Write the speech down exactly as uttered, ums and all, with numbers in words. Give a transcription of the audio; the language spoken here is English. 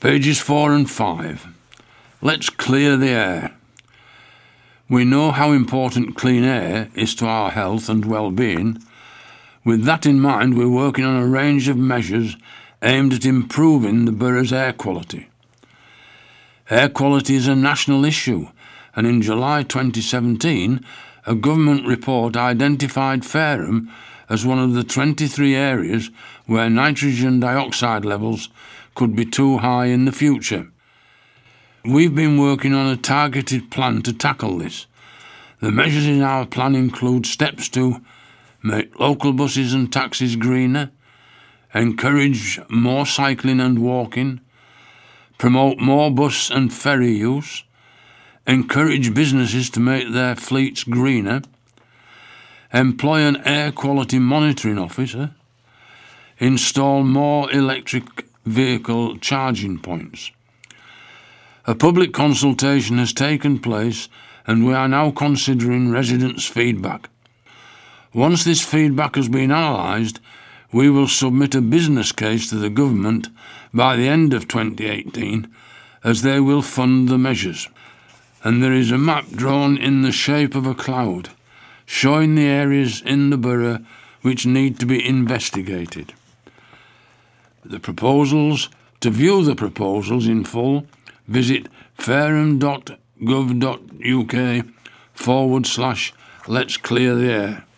Pages four and five. Let's clear the air. We know how important clean air is to our health and well-being. With that in mind, we're working on a range of measures aimed at improving the borough's air quality. Air quality is a national issue, and in July twenty seventeen, a government report identified Fareham as one of the twenty-three areas where nitrogen dioxide levels could be too high in the future. We've been working on a targeted plan to tackle this. The measures in our plan include steps to make local buses and taxis greener, encourage more cycling and walking, promote more bus and ferry use, encourage businesses to make their fleets greener, employ an air quality monitoring officer, install more electric vehicle charging points. A public consultation has taken place and we are now considering residents' feedback. Once this feedback has been analysed, we will submit a business case to the government by the end of twenty eighteen as they will fund the measures. And there is a map drawn in the shape of a cloud showing the areas in the borough which need to be investigated. The proposals, to view the proposals in full, visit fareham.gov.uk forward slash let's clear the air.